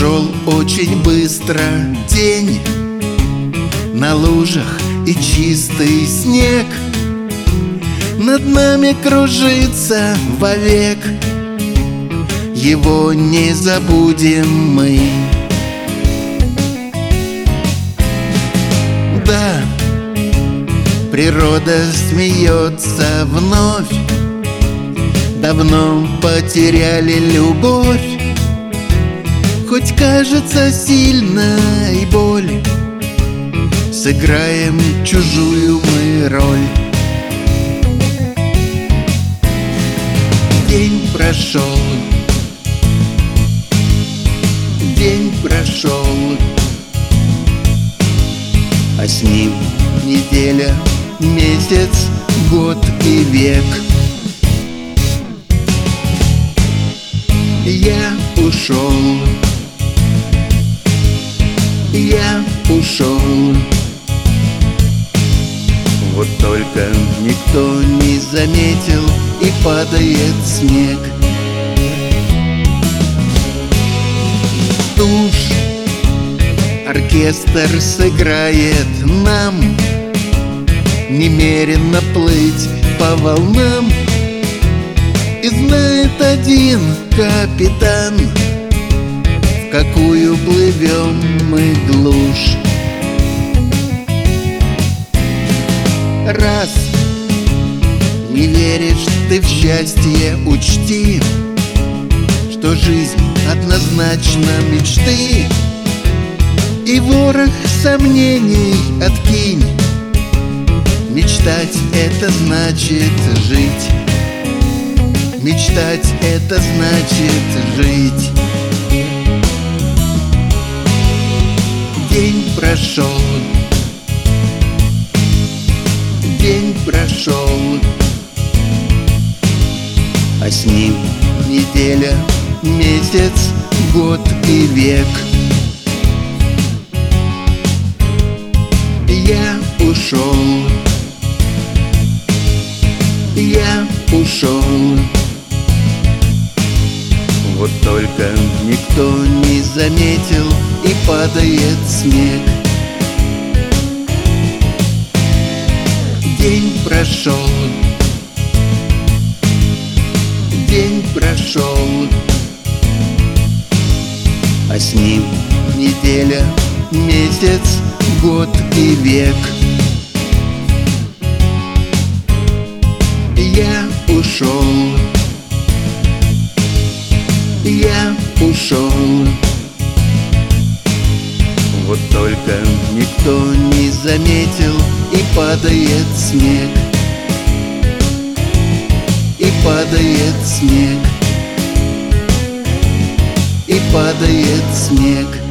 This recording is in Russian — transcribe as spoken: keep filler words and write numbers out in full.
Прошел очень быстро день, на лужах и чистый снег над нами кружится вовек. Его не забудем мы. Да, природа смеется вновь. Давно потеряли любовь, хоть кажется сильной боль. Сыграем чужую мы роль. День прошел, день прошел, а с ним неделя, месяц, год и век. Я ушел, я ушел, вот только никто не заметил, и падает снег. Тушь, оркестр сыграет нам немерено плыть по волнам. И знает один капитан, в какую плывем мы глушь. Раз не веришь ты в счастье, учти, что жизнь однозначно мечты. И ворох сомнений откинь. Мечтать — это значит жить. Мечтать — это значит жить. День прошел, день прошел, а с ним неделя, месяц, год и век. Я ушел, я ушел, вот только никто не заметил, и падает снег. День прошел, день прошел, а с ним неделя, месяц, год и век. Я ушел, я ушел, вот только никто не заметил, и падает снег, и падает снег, и падает снег.